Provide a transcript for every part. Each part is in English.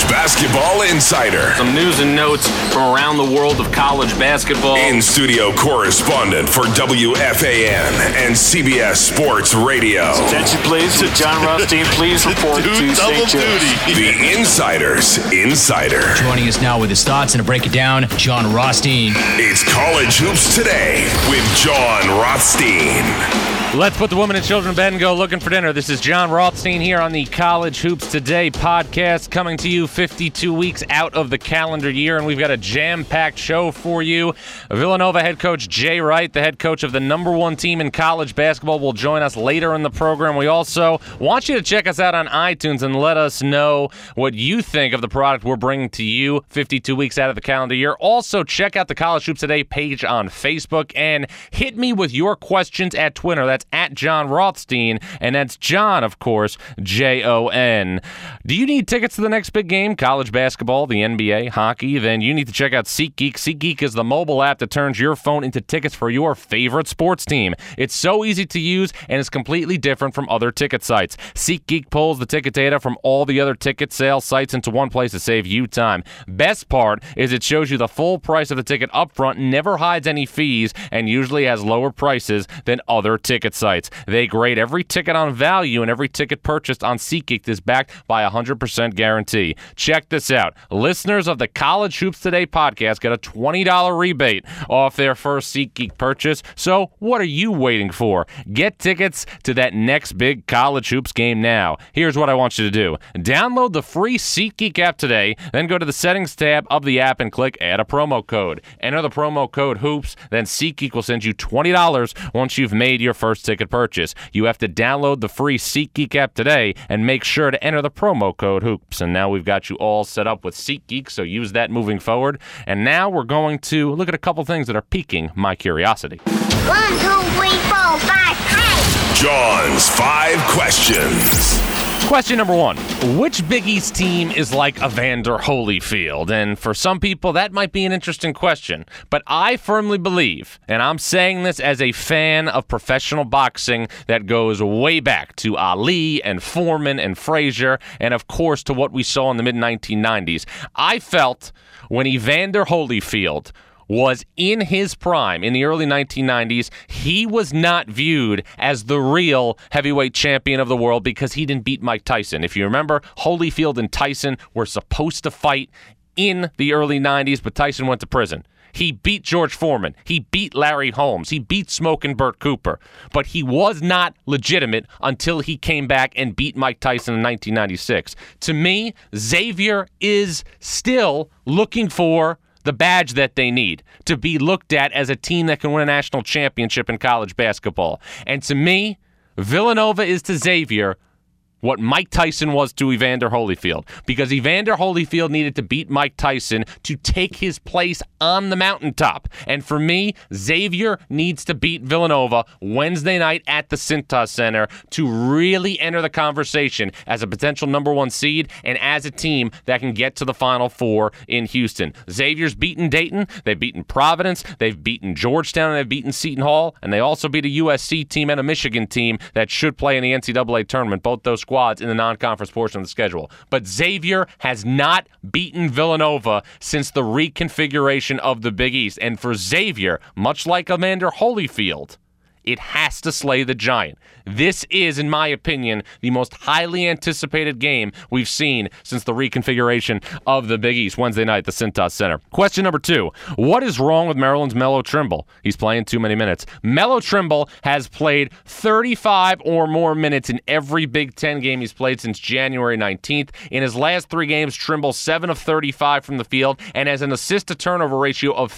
Basketball Insider. Some news and notes from around the world of college basketball. In-studio correspondent for WFAN and CBS Sports Radio. Attention, please, to John Rothstein. Please report to St. Joe's. The Insider's Insider. Joining us now with his thoughts and to break it down, John Rothstein. It's College Hoops Today with John Rothstein. Let's put the women and children to bed and go looking for dinner. This is John Rothstein here on the College Hoops Today podcast, coming to you 52 weeks out of the calendar year, and we've got a jam-packed show for you. Villanova head coach Jay Wright, the head coach of the number one team in college basketball, will join us later in the program. We also want you to check us out on iTunes and let us know what you think of the product we're bringing to you 52 weeks out of the calendar year. Also, check out the College Hoops Today page on Facebook and hit me with your questions at Twitter. That's at John Rothstein, and that's John, of course, Jon. Do you need tickets to the next big game, college basketball, the NBA, hockey? Then you need to check out SeatGeek. SeatGeek is the mobile app that turns your phone into tickets for your favorite sports team. It's so easy to use, and it's completely different from other ticket sites. SeatGeek pulls the ticket data from all the other ticket sale sites into one place to save you time. Best part is it shows you the full price of the ticket up front, never hides any fees, and usually has lower prices than other ticket sites. They grade every ticket on value, and every ticket purchased on SeatGeek is backed by a 100% guarantee. Check this out. Listeners of the College Hoops Today podcast get a $20 rebate off their first SeatGeek purchase. So what are you waiting for? Get tickets to that next big college hoops game now. Here's what I want you to do. Download the free SeatGeek app today, then go to the settings tab of the app and click add a promo code. Enter the promo code HOOPS, then SeatGeek will send you $20 once you've made your first ticket purchase. You have to download the free SeatGeek app today and make sure to enter the promo code HOOPS. And now we've got you all set up with SeatGeek, so use that moving forward. And now we're going to look at a couple things that are piquing my curiosity. 1, 2, 3, 4, 5, 6. John's 5 questions. Question number 1. Which Big East team is like Evander Holyfield? And for some people, that might be an interesting question. But I firmly believe, and I'm saying this as a fan of professional boxing that goes way back to Ali and Foreman and Frazier, and of course to what we saw in the mid-1990s. I felt when Evander Holyfield was in his prime in the early 1990s, he was not viewed as the real heavyweight champion of the world because he didn't beat Mike Tyson. If you remember, Holyfield and Tyson were supposed to fight in the early 90s, but Tyson went to prison. He beat George Foreman. He beat Larry Holmes. He beat Smokin' Burt Cooper. But he was not legitimate until he came back and beat Mike Tyson in 1996. To me, Xavier is still looking for the badge that they need to be looked at as a team that can win a national championship in college basketball. And to me, Villanova is to Xavier what Mike Tyson was to Evander Holyfield, because Evander Holyfield needed to beat Mike Tyson to take his place on the mountaintop. And for me, Xavier needs to beat Villanova Wednesday night at the Cintas Center to really enter the conversation as a potential number one seed and as a team that can get to the Final Four in Houston. Xavier's beaten Dayton, they've beaten Providence, they've beaten Georgetown, and they've beaten Seton Hall, and they also beat a USC team and a Michigan team that should play in the NCAA tournament, both those squads in the non-conference portion of the schedule. But Xavier has not beaten Villanova since the reconfiguration of the Big East. And for Xavier, much like Evander Holyfield, it has to slay the Giant. This is, in my opinion, the most highly anticipated game we've seen since the reconfiguration of the Big East Wednesday night at the Cintas Center. Question number 2. What is wrong with Maryland's Melo Trimble? He's playing too many minutes. Melo Trimble has played 35 or more minutes in every Big Ten game he's played since January 19th. In his last 3 games, Trimble 7 of 35 from the field and has an assist-to-turnover ratio of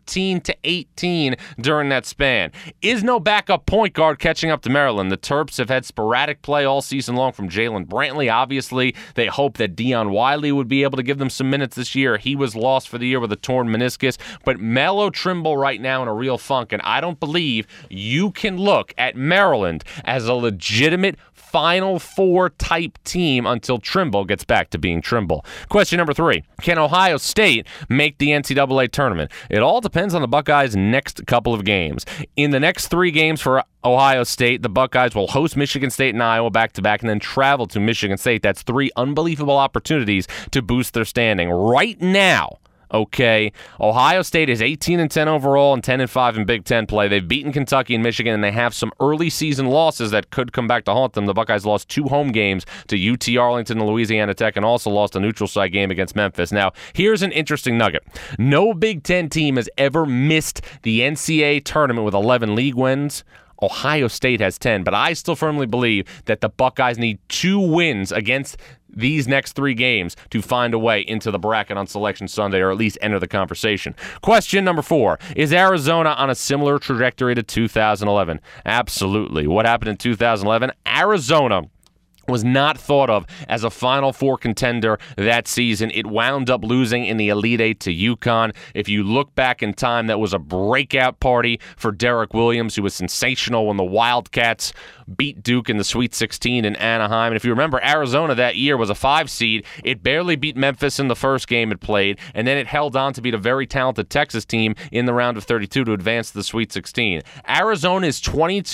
13-18 during that span. Is no backup point guard catching up to Maryland. The Terps have had sporadic play all season long from Jalen Brantley. Obviously, they hope that Dion Wiley would be able to give them some minutes this year. He was lost for the year with a torn meniscus. But Melo Trimble right now in a real funk, and I don't believe you can look at Maryland as a legitimate Final Four type team until Trimble gets back to being Trimble. Question number 3. Can Ohio State make the NCAA tournament? It all depends on the Buckeyes' next couple of games. In the next 3 games for Ohio State, the Buckeyes will host Michigan State and Iowa back-to-back and then travel to Michigan State. That's 3 unbelievable opportunities to boost their standing. Right now, okay, Ohio State is 18-10 overall and 10-5 in Big Ten play. They've beaten Kentucky and Michigan, and they have some early season losses that could come back to haunt them. The Buckeyes lost 2 home games to UT Arlington and Louisiana Tech, and also lost a neutral site game against Memphis. Now, here's an interesting nugget. No Big Ten team has ever missed the NCAA tournament with 11 league wins. Ohio State has 10, but I still firmly believe that the Buckeyes need 2 wins against these next 3 games to find a way into the bracket on Selection Sunday, or at least enter the conversation. Question number 4. Is Arizona on a similar trajectory to 2011? Absolutely. What happened in 2011? Arizona was not thought of as a Final Four contender that season. It wound up losing in the Elite Eight to UConn. If you look back in time, that was a breakout party for Derek Williams, who was sensational when the Wildcats beat Duke in the Sweet 16 in Anaheim. And if you remember, Arizona that year was a 5 seed. It barely beat Memphis in the first game it played, and then it held on to beat a very talented Texas team in the round of 32 to advance to the Sweet 16. Arizona is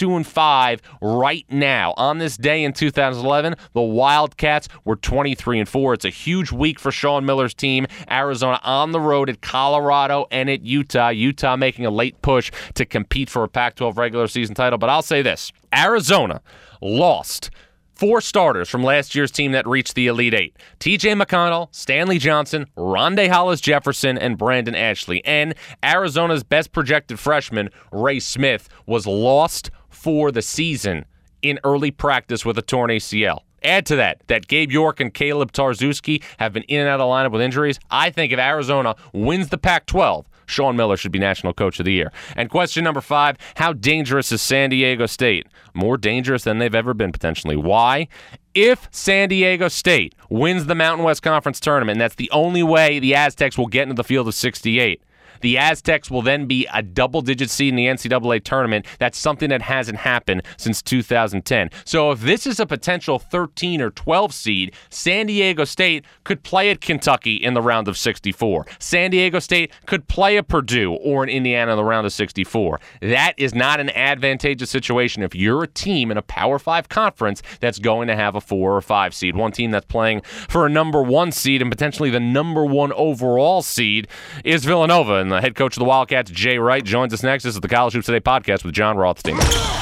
22-5 right now. On this day in 2011, the Wildcats were 23-4. It's a huge week for Sean Miller's team. Arizona on the road at Colorado and at Utah. Utah making a late push to compete for a Pac-12 regular season title. But I'll say this. Arizona lost 4 starters from last year's team that reached the Elite Eight. T.J. McConnell, Stanley Johnson, Rondé Hollis-Jefferson, and Brandon Ashley. And Arizona's best projected freshman, Ray Smith, was lost for the season in early practice with a torn ACL. Add to that Gabe York and Caleb Tarczewski have been in and out of the lineup with injuries. I think if Arizona wins the Pac-12, Sean Miller should be National Coach of the Year. And question number 5, how dangerous is San Diego State? More dangerous than they've ever been, potentially. Why? If San Diego State wins the Mountain West Conference tournament, and that's the only way the Aztecs will get into the field of 68, the Aztecs will then be a double-digit seed in the NCAA tournament. That's something that hasn't happened since 2010. So if this is a potential 13 or 12 seed, San Diego State could play at Kentucky in the round of 64. San Diego State could play at Purdue or in Indiana in the round of 64. That is not an advantageous situation if you're a team in a Power 5 conference that's going to have a 4 or 5 seed. One team that's playing for a number 1 seed and potentially the number 1 overall seed is Villanova. And the head coach of the Wildcats, Jay Wright, joins us next. This is the College Hoops Today podcast with John Rothstein.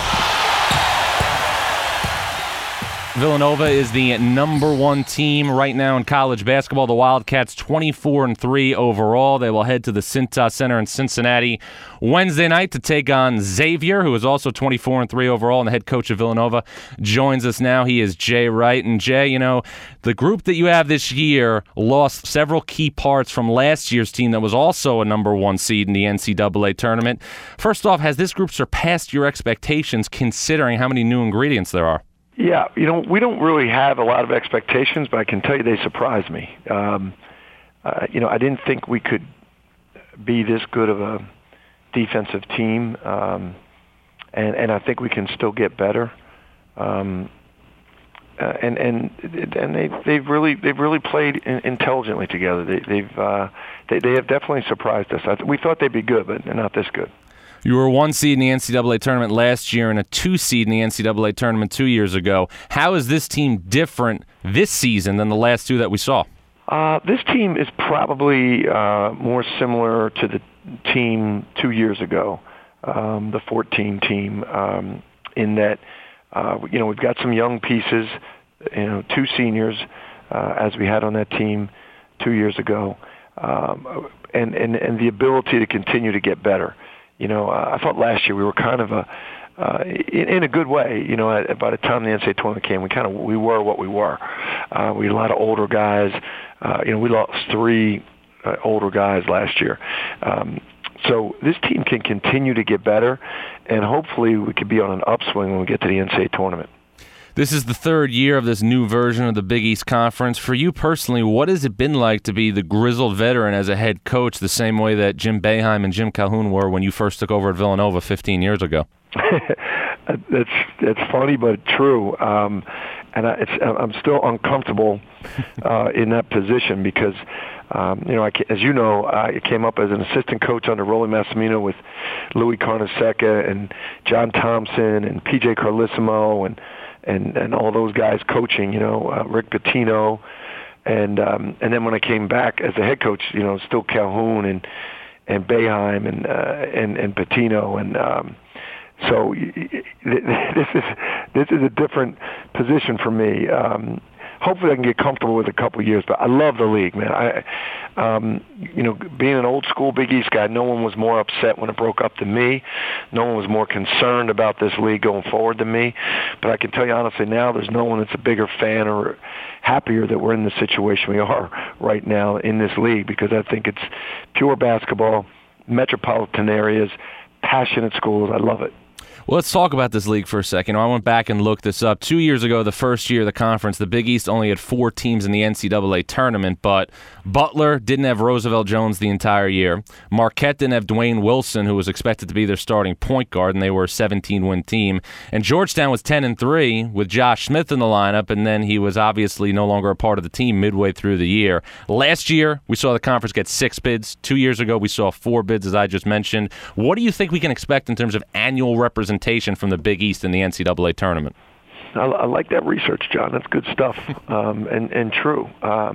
Villanova is the number 1 team right now in college basketball. The Wildcats 24-3 overall. They will head to the Cintas Center in Cincinnati Wednesday night to take on Xavier, who is also 24-3 overall, and the head coach of Villanova joins us now. He is Jay Wright. And Jay, you know, the group that you have this year lost several key parts from last year's team that was also a number 1 seed in the NCAA tournament. First off, has this group surpassed your expectations considering how many new ingredients there are? Yeah, you know, we don't really have a lot of expectations, but I can tell you they surprised me. You know, I didn't think we could be this good of a defensive team, and I think we can still get better. And they've really played intelligently together. They have definitely surprised us. We thought they'd be good, but they're not this good. You were 1 seed in the NCAA tournament last year and a 2 seed in the NCAA tournament 2 years ago. How is this team different this season than the last 2 that we saw? This team is probably more similar to the team 2 years ago, the 14 team, in that you know, we've got some young pieces, you know, 2 seniors as we had on that team 2 years ago, and the ability to continue to get better. You know, I thought last year we were kind of in a good way. You know, by the time the NCAA tournament came, we were what we were. We had a lot of older guys. You know, we lost 3 older guys last year. So this team can continue to get better, and hopefully we could be on an upswing when we get to the NCAA tournament. This is the third year of this new version of the Big East Conference. For you personally, what has it been like to be the grizzled veteran as a head coach, the same way that Jim Boeheim and Jim Calhoun were when you first took over at Villanova 15 years ago? That's funny, but true. And I'm still uncomfortable in that position because, as you know, I came up as an assistant coach under Rolly Massimino with Louis Carnesecca and John Thompson and P.J. Carlissimo and all those guys coaching, Rick Pitino. And then when I came back as the head coach, still Calhoun and Boeheim and Pitino and so this is a different position for me. Hopefully I can get comfortable with a couple of years, but I love the league, man. Being an old school Big East guy, no one was more upset when it broke up than me. No one was more concerned about this league going forward than me. But I can tell you honestly now, there's no one that's a bigger fan or happier that we're in the situation we are right now in this league, because I think it's pure basketball, metropolitan areas, passionate schools. I love it. Well, let's talk about this league for a second. I went back and looked this up. 2 years ago, the first year of the conference, the Big East only had 4 teams in the NCAA tournament, but Butler didn't have Roosevelt Jones the entire year. Marquette didn't have Dwayne Wilson, who was expected to be their starting point guard, and they were a 17-win team. And Georgetown was 10-3 with Josh Smith in the lineup, and then he was obviously no longer a part of the team midway through the year. Last year, we saw the conference get 6 bids. 2 years ago, we saw 4 bids, as I just mentioned. What do you think we can expect in terms of annual representation from the Big East in the NCAA tournament? I like that research, John. That's good stuff, and true.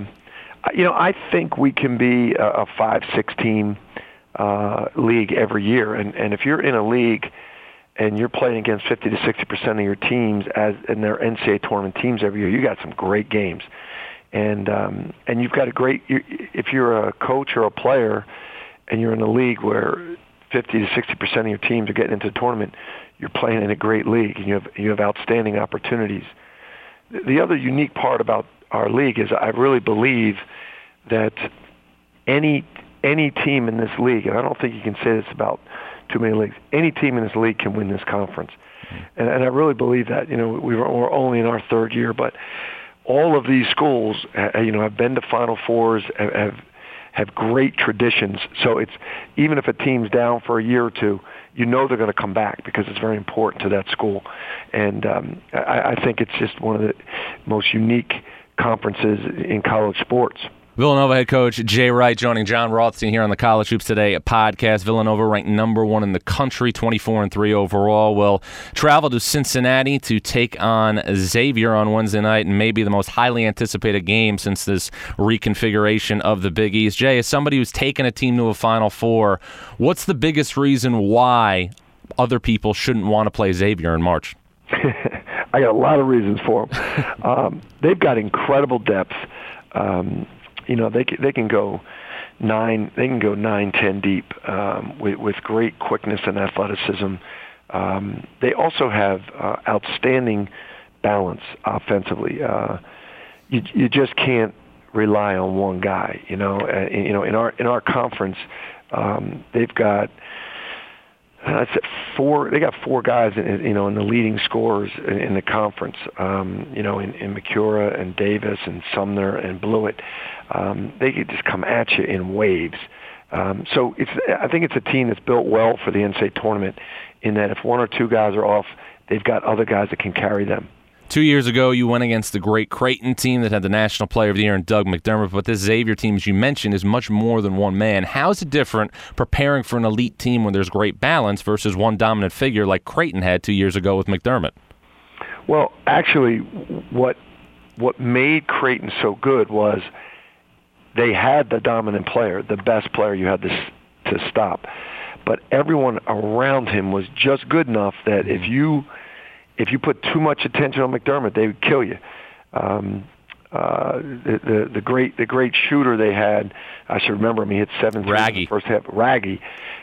I think we can be a 5-6 team league every year, and if you're in a league and you're playing against 50 to 60% of your teams in their NCAA tournament teams every year, you got some great games, and you've got if you're a coach or a player and you're in a league where 50 to 60% of your teams are getting into the tournament, you're playing in a great league, and you have outstanding opportunities. The other unique part about our league is I really believe that any team in this league, and I don't think you can say this about too many leagues, any team in this league can win this conference. And I really believe that. We're only in our third year, but all of these schools, have been to Final Fours, have great traditions. So it's even if a team's down for a year or two, they're going to come back because it's very important to that school. And I think it's just one of the most unique conferences in college sports. Villanova head coach Jay Wright joining John Rothstein here on the College Hoops Today podcast. Villanova ranked number 1 in the country, 24-3 overall. Will travel to Cincinnati to take on Xavier on Wednesday night, and maybe the most highly anticipated game since this reconfiguration of the Big East. Jay, as somebody who's taken a team to a Final Four, what's the biggest reason why other people shouldn't want to play Xavier in March? I got a lot of reasons for them. They've got incredible depth. They can go 9-10 deep with great quickness and athleticism. They also have outstanding balance offensively. You just can't rely on one guy. In our conference, they've got They got 4 guys in the leading scorers in the conference. In McCura and Davis and Sumner and Blewett. They could just come at you in waves. So I think it's a team that's built well for the NCAA tournament in that if 1 or 2 guys are off, they've got other guys that can carry them. 2 years ago, you went against the great Creighton team that had the National Player of the Year in Doug McDermott, but this Xavier team, as you mentioned, is much more than one man. How is it different preparing for an elite team when there's great balance versus one dominant figure like Creighton had 2 years ago with McDermott? Well, actually, what made Creighton so good was they had the dominant player, the best player you had to stop. But everyone around him was just good enough that if you put too much attention on McDermott, they would kill you. The great shooter they had, I should remember him. He hit 7 threes in the first half. Raggy,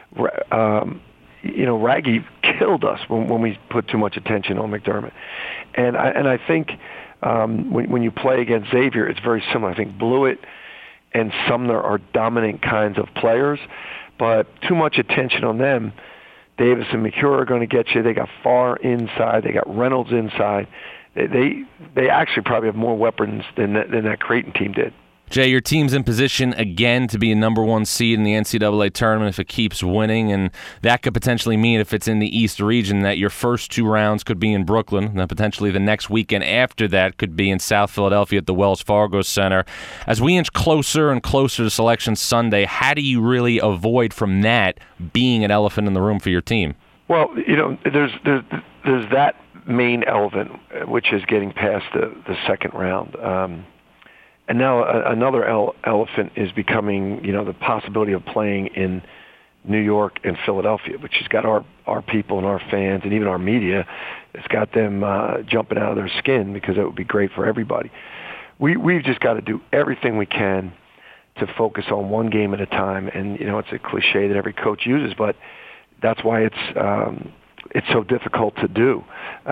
Raggy killed us when we put too much attention on McDermott. And I think when you play against Xavier, it's very similar. I think Blewett and Sumner are dominant kinds of players, but too much attention on them. Davis and McCure are going to get you. They got Farr inside. They got Reynolds inside. they actually probably have more weapons than that Creighton team did. Jay, your team's in position again to be a number one seed in the NCAA tournament if it keeps winning, and that could potentially mean, if it's in the East region, that your first 2 rounds could be in Brooklyn, and then potentially the next weekend after that could be in South Philadelphia at the Wells Fargo Center. As we inch closer and closer to Selection Sunday, how do you really avoid from that being an elephant in the room for your team? Well, there's that main elephant, which is getting past the second round. And now another elephant is becoming, the possibility of playing in New York and Philadelphia, which has got our people and our fans and even our media, it's got them jumping out of their skin, because it would be great for everybody. We've just got to do everything we can to focus on one game at a time. And, it's a cliche that every coach uses, but that's why it's so difficult to do.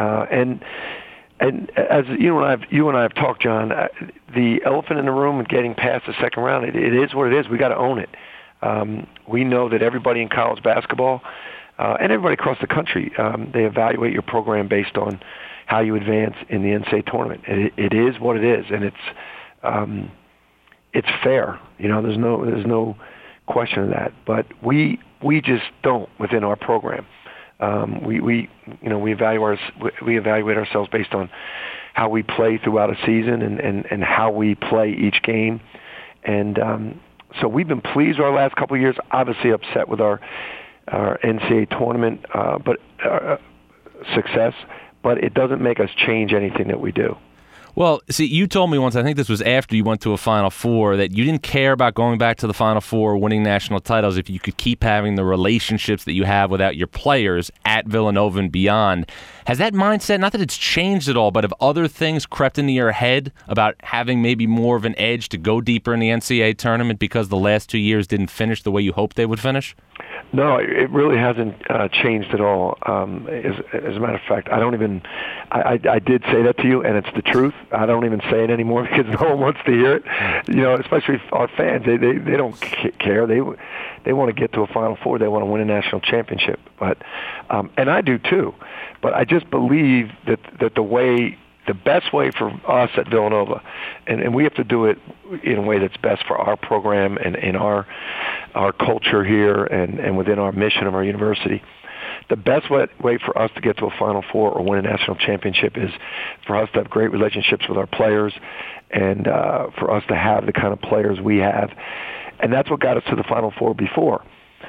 And as you and I have talked, John, the elephant in the room and getting past the second round, it is what it is. We got to own it. We know that everybody in college basketball and everybody across the country, they evaluate your program based on how you advance in the NCAA tournament. It is what it is, and it's fair. There's no question of that. But we just don't within our program. We evaluate ourselves based on how we play throughout a season and how we play each game. And so we've been pleased our last couple of years, obviously upset with our NCAA tournament success, but it doesn't make us change anything that we do. Well, see, you told me once, I think this was after you went to a Final Four, that you didn't care about going back to the Final Four, winning national titles, if you could keep having the relationships that you have without your players at Villanova and beyond. Has that mindset, not that it's changed at all, but have other things crept into your head about having maybe more of an edge to go deeper in the NCAA tournament because the last 2 years didn't finish the way you hoped they would finish? No, it really hasn't changed at all. As a matter of fact, I did say that to you, and it's the truth. I don't even say it anymore because no one wants to hear it. Especially our fans. They don't care. They want to get to a Final Four. They want to win a national championship. But and I do too. But I just believe that the best way for us at Villanova, and we have to do it in a way that's best for our program and in our culture here and within our mission of our university. The best way for us to get to a Final Four or win a national championship is for us to have great relationships with our players and for us to have the kind of players we have. And that's what got us to the Final Four before.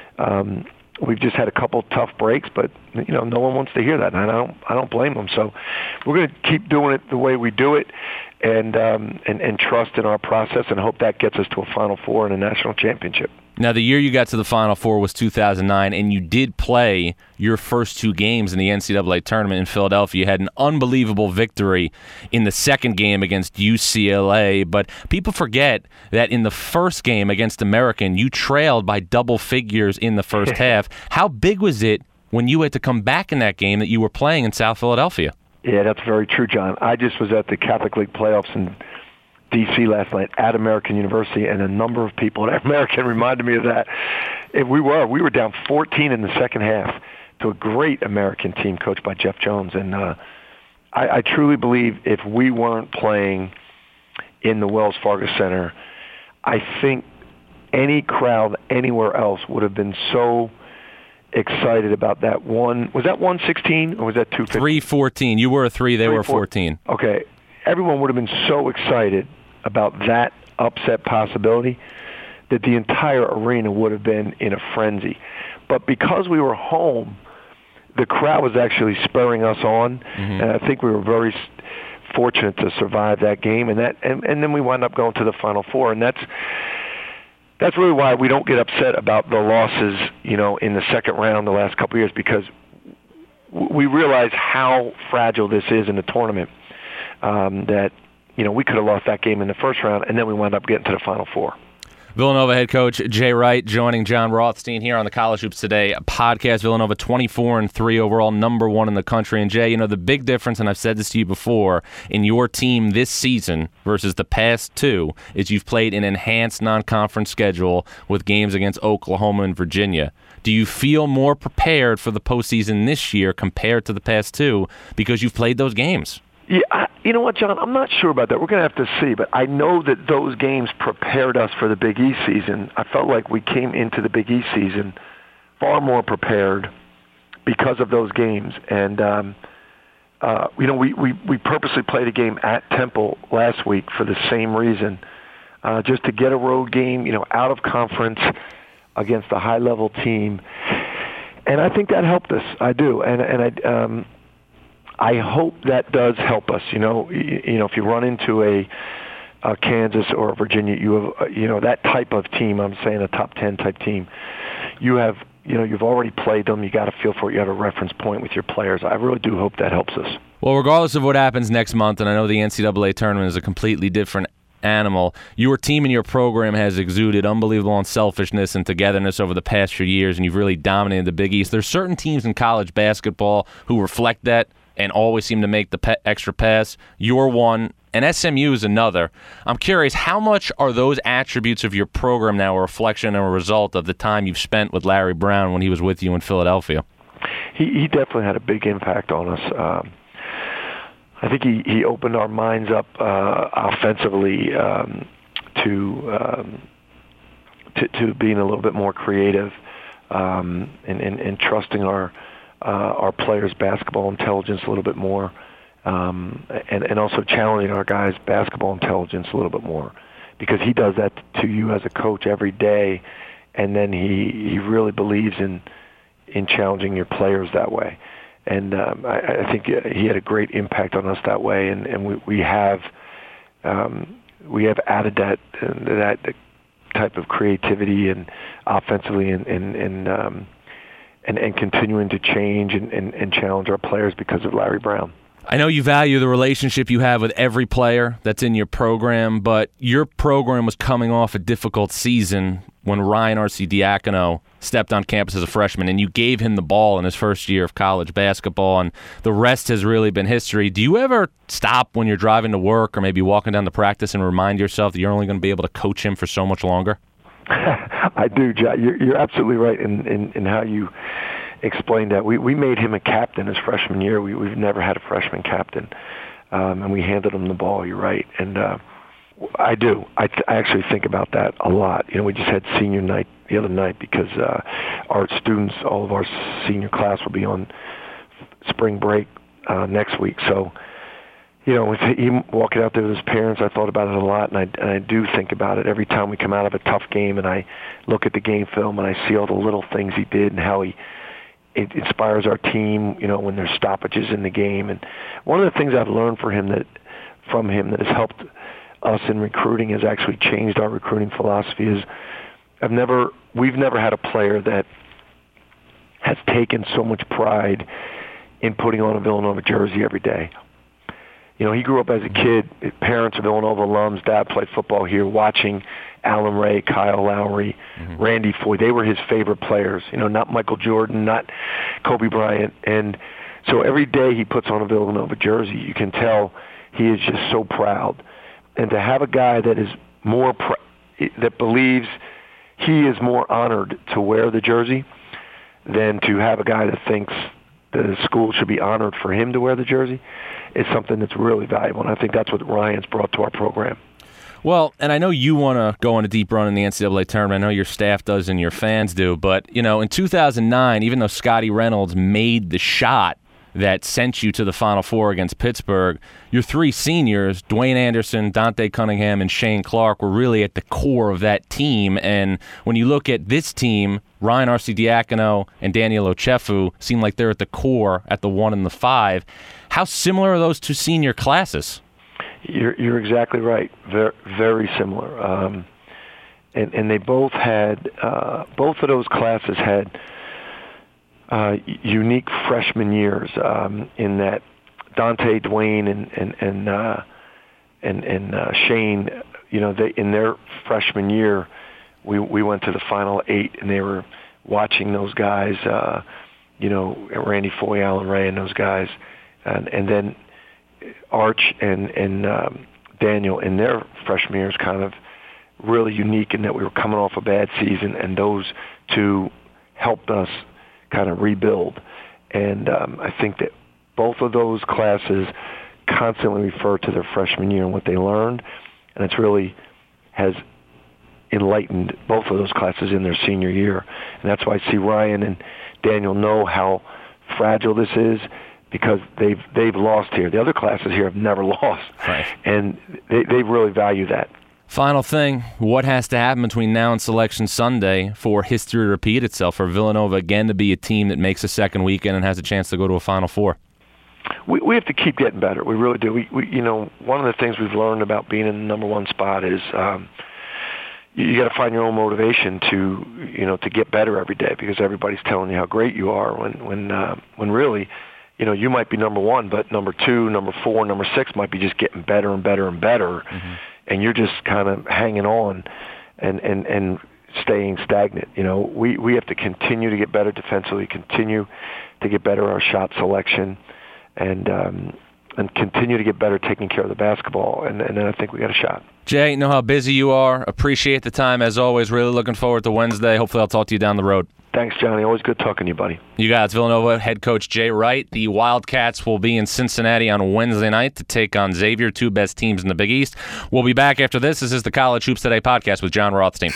We've just had a couple tough breaks, but no one wants to hear that, and I don't blame them. So we're going to keep doing it the way we do it, and trust in our process, and hope that gets us to a Final Four and a national championship. Now, the year you got to the Final Four was 2009, and you did play your first 2 games in the NCAA tournament in Philadelphia. You had an unbelievable victory in the second game against UCLA, but people forget that in the first game against American, you trailed by double figures in the first half. How big was it when you had to come back in that game that you were playing in South Philadelphia? Yeah, that's very true, John. I just was at the Catholic League playoffs in D.C. last night at American University, and a number of people at American reminded me of that. We were down 14 in the second half to a great American team coached by Jeff Jones, and I truly believe if we weren't playing in the Wells Fargo Center, I think any crowd anywhere else would have been so excited about that one. Was that 116 or was that 215? 314. You were a 3, they were 14. Okay. Everyone would have been so excited about that upset possibility that the entire arena would have been in a frenzy. But because we were home, the crowd was actually spurring us on, and I think we were very fortunate to survive that game, and then we wound up going to the Final Four, and that's really why we don't get upset about the losses, in the second round the last couple of years, because we realize how fragile this is in the tournament. That we could have lost that game in the first round, and then we wound up getting to the Final Four. Villanova head coach Jay Wright joining John Rothstein here on the College Hoops Today podcast. Villanova 24-3 overall, number 1 in the country. And Jay, the big difference, and I've said this to you before, in your team this season versus the past 2 is you've played an enhanced non-conference schedule with games against Oklahoma and Virginia. Do you feel more prepared for the postseason this year compared to the past 2 because you've played those games? Yeah, you know what, John? I'm not sure about that. We're going to have to see, but I know that those games prepared us for the Big East season. I felt like we came into the Big East season far more prepared because of those games. And, we purposely played a game at Temple last week for the same reason, just to get a road game, out of conference against a high-level team. And I think that helped us. I do. And I hope that does help us. If you run into a Kansas or a Virginia, you have, that type of team. I'm saying a top 10 type team. You have, you've already played them. You got to feel for it. You have a reference point with your players. I really do hope that helps us. Well, regardless of what happens next month, and I know the NCAA tournament is a completely different animal, your team and your program has exuded unbelievable unselfishness and togetherness over the past few years, and you've really dominated the Big East. There's certain teams in college basketball who reflect that and always seem to make the extra pass. You're one, and SMU is another. I'm curious, how much are those attributes of your program now a reflection and a result of the time you've spent with Larry Brown when he was with you in Philadelphia? He definitely had a big impact on us. I think he opened our minds up offensively to being a little bit more creative and trusting our players' basketball intelligence a little bit more, and also challenging our guys' basketball intelligence a little bit more, because he does that to you as a coach every day, and then he really believes in challenging your players that way. And I think he had a great impact on us that way, and we have added that type of creativity and offensively and continuing to change and challenge our players because of Larry Brown. I know you value the relationship you have with every player that's in your program, but your program was coming off a difficult season when Ryan Arcidiacono stepped on campus as a freshman, and you gave him the ball in his first year of college basketball, and the rest has really been history. Do you ever stop when you're driving to work or maybe walking down to practice and remind yourself that you're only going to be able to coach him for so much longer? I do, John. You're absolutely right in how you explained that. We made him a captain his freshman year. We've never had a freshman captain, and we handed him the ball. You're right, and I do. I actually think about that a lot. We just had senior night the other night because our students, all of our senior class, will be on spring break next week. So, with him walking out there with his parents, I thought about it a lot, and I do think about it every time we come out of a tough game, and I look at the game film and I see all the little things he did and how it inspires our team, when there's stoppages in the game. And one of the things I've learned from him that has helped us in recruiting, has actually changed our recruiting philosophy, is we've never had a player that has taken so much pride in putting on a Villanova jersey every day. He grew up as a kid. His parents are Villanova alums. Dad played football here, watching Alan Ray, Kyle Lowry, Randy Foye. They were his favorite players. Not Michael Jordan, not Kobe Bryant. And so every day he puts on a Villanova jersey, you can tell he is just so proud. And to have a guy that is that believes he is more honored to wear the jersey than to have a guy that thinks the school should be honored for him to wear the jersey is something that's really valuable. And I think that's what Ryan's brought to our program. Well, and I know you want to go on a deep run in the NCAA tournament. I know your staff does and your fans do. But, in 2009, even though Scotty Reynolds made the shot that sent you to the Final Four against Pittsburgh, your three seniors, Dwayne Anderson, Dante Cunningham, and Shane Clark, were really at the core of that team. And when you look at this team, Ryan Arcidiacono and Daniel Ochefu seem like they're at the core at the 1 and the 5. How similar are those two senior classes? You're exactly right. Very, very similar. And they both had both of those classes had unique freshman years in that Dante, Dwayne, and Shane, they, in their freshman year, we went to the Final 8, and they were watching those guys, Randy Foye, Alan Ray, and those guys, and then Arch and Daniel in their freshman years, kind of really unique in that we were coming off a bad season, and those two helped us kind of rebuild. And I think that both of those classes constantly refer to their freshman year and what they learned, and it's really has enlightened both of those classes in their senior year. And that's why I see Ryan and Daniel know how fragile this is, because they've lost here. The other classes here have never lost, right. And they really value that. Final thing, what has to happen between now and Selection Sunday for history to repeat itself, for Villanova again to be a team that makes a second weekend and has a chance to go to a Final Four? We have to keep getting better. We really do. We one of the things we've learned about being in the number one spot is you got to find your own motivation to get better every day, because everybody's telling you how great you are when really, you might be number one, but number 2, number 4, number 6 might be just getting better and better and better, and you're just kind of hanging on and staying stagnant. We have to continue to get better defensively, continue to get better at our shot selection, and continue to get better taking care of the basketball, and then I think we got a shot. Jay, know how busy you are. Appreciate the time as always. Really looking forward to Wednesday. Hopefully I'll talk to you down the road. Thanks, Johnny. Always good talking to you, buddy. You got it. Villanova head coach Jay Wright. The Wildcats will be in Cincinnati on Wednesday night to take on Xavier, 2 best teams in the Big East. We'll be back after this. This is the College Hoops Today podcast with John Rothstein.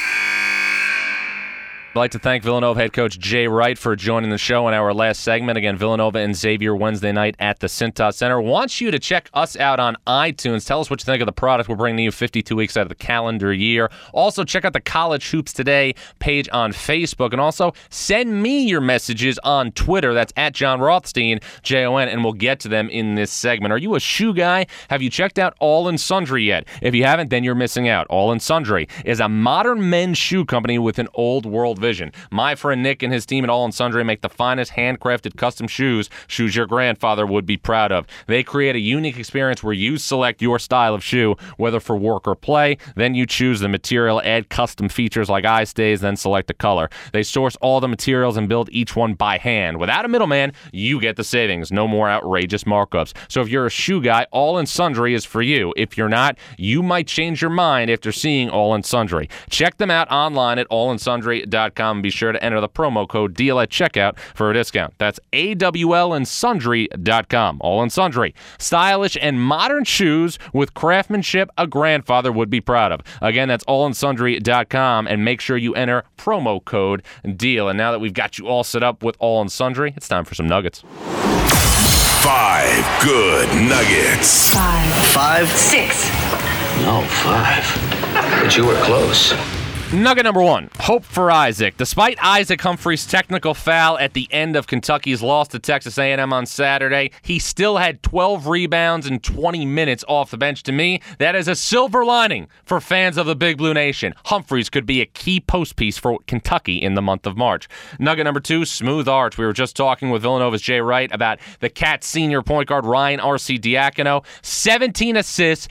I'd like to thank Villanova head coach Jay Wright for joining the show in our last segment. Again, Villanova and Xavier Wednesday night at the Cintas Center. Wants you to check us out on iTunes. Tell us what you think of the product we're bringing to you 52 weeks out of the calendar year. Also, check out the College Hoops Today page on Facebook. And also, send me your messages on Twitter. That's at John Rothstein, Jon, and we'll get to them in this segment. Are you a shoe guy? Have you checked out All in Sundry yet? If you haven't, then you're missing out. All in Sundry is a modern men's shoe company with an old world vision. My friend Nick and his team at All in Sundry make the finest handcrafted custom shoes your grandfather would be proud of. They create a unique experience where you select your style of shoe, whether for work or play. Then you choose the material, add custom features like eye stays, then select the color. They source all the materials and build each one by hand. Without a middleman, you get the savings. No more outrageous markups. So if you're a shoe guy, All in Sundry is for you. If you're not, you might change your mind after seeing All in Sundry. Check them out online at allinsundry.com. Be sure to enter the promo code DEAL at checkout for a discount. That's AWLinsundry.com. All in Sundry. Stylish and modern shoes with craftsmanship a grandfather would be proud of. Again, that's allinsundry.com, and make sure you enter promo code DEAL. And now that we've got you all set up with All in Sundry, it's time for some nuggets. 5 good nuggets. 5. 6. No, 5. But you were close. Nugget number 1, hope for Isaac. Despite Isaac Humphrey's technical foul at the end of Kentucky's loss to Texas A&M on Saturday, he still had 12 rebounds and 20 minutes off the bench. To me, that is a silver lining for fans of the Big Blue Nation. Humphreys could be a key post piece for Kentucky in the month of March. Nugget number 2, smooth arch. We were just talking with Villanova's Jay Wright about the Cats senior point guard Ryan R.C. Diacono. 17 assists,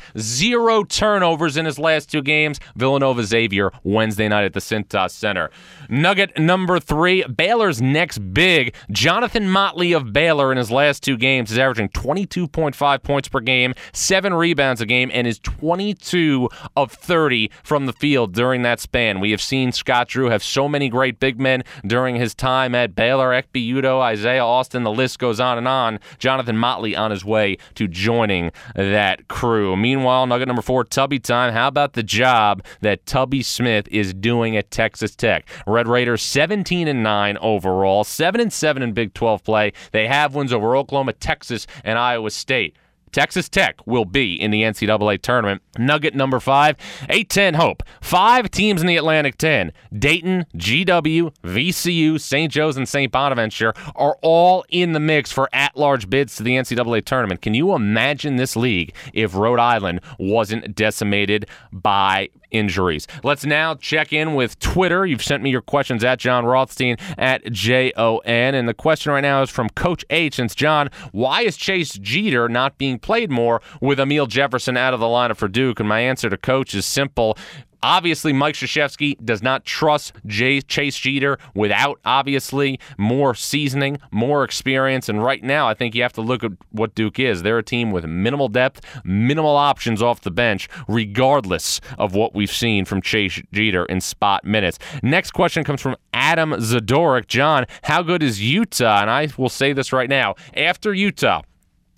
0 turnovers in his last 2 games. Villanova Xavier Wednesday night at the Cintas Center. Nugget number 3, Baylor's next big. Jonathan Motley of Baylor in his last 2 games is averaging 22.5 points per game, 7 rebounds a game, and is 22 of 30 from the field during that span. We have seen Scott Drew have so many great big men during his time at Baylor. Ekpe Udoh, Isaiah Austin, the list goes on and on. Jonathan Motley on his way to joining that crew. Meanwhile, nugget number 4, Tubby time. How about the job that Tubby Smith is doing at Texas Tech? Red Raiders 17-9 overall, 7-7 in Big 12 play. They have wins over Oklahoma, Texas, and Iowa State. Texas Tech will be in the NCAA tournament. Nugget number 5, 8-10 hope. 5 teams in the Atlantic 10, Dayton, GW, VCU, St. Joe's, and St. Bonaventure, are all in the mix for at-large bids to the NCAA tournament. Can you imagine this league if Rhode Island wasn't decimated by injuries? Let's now check in with Twitter. You've sent me your questions at John Rothstein, at JON. And the question right now is from Coach H. Since John, why is Chase Jeter not being played more with Emil Jefferson out of the lineup for Duke? And my answer to Coach is simple. Obviously, Mike Krzyzewski does not trust Chase Jeter without, obviously, more seasoning, more experience. And right now, I think you have to look at what Duke is. They're a team with minimal depth, minimal options off the bench, regardless of what we've seen from Chase Jeter in spot minutes. Next question comes from Adam Zadorek. John, how good is Utah? And I will say this right now. After Utah,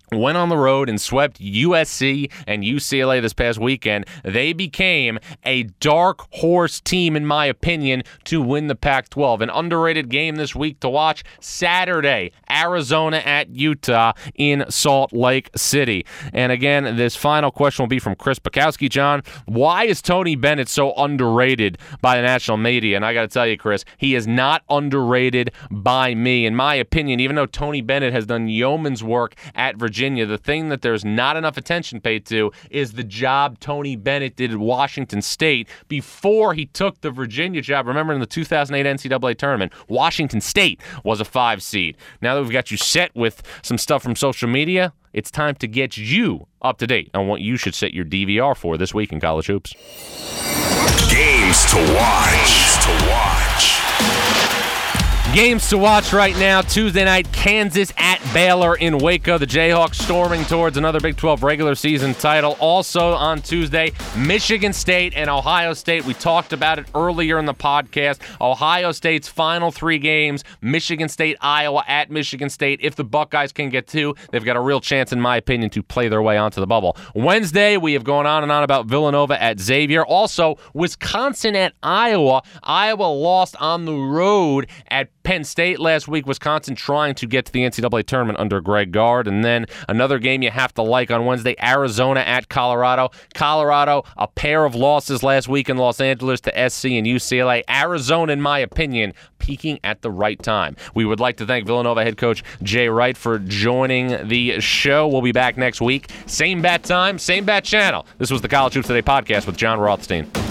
went on the road and swept USC and UCLA this past weekend. They became a dark horse team, in my opinion, to win the Pac-12. An underrated game this week to watch, Saturday, Arizona at Utah in Salt Lake City. And again, this final question will be from Chris Bukowski. John, why is Tony Bennett so underrated by the national media? And I got to tell you, Chris, he is not underrated by me. In my opinion, even though Tony Bennett has done yeoman's work at Virginia, the thing that there's not enough attention paid to is the job Tony Bennett did at Washington State before he took the Virginia job. Remember, in the 2008 NCAA tournament, Washington State was a 5 seed. Now that we've got you set with some stuff from social media, it's time to get you up to date on what you should set your DVR for this week in college hoops. Games to watch. Games to watch right now. Tuesday night, Kansas at Baylor in Waco. The Jayhawks storming towards another Big 12 regular season title. Also on Tuesday, Michigan State and Ohio State. We talked about it earlier in the podcast. Ohio State's final 3 games, Michigan State, Iowa at Michigan State. If the Buckeyes can get 2, they've got a real chance, in my opinion, to play their way onto the bubble. Wednesday, we have gone on and on about Villanova at Xavier. Also, Wisconsin at Iowa. Iowa lost on the road at Penn State last week. Wisconsin trying to get to the NCAA tournament under Greg Gard. And then another game you have to like on Wednesday, Arizona at Colorado. Colorado, a pair of losses last week in Los Angeles to SC and UCLA. Arizona, in my opinion, peaking at the right time. We would like to thank Villanova head coach Jay Wright for joining the show. We'll be back next week. Same bat time, same bat channel. This was the College Hoops Today podcast with John Rothstein.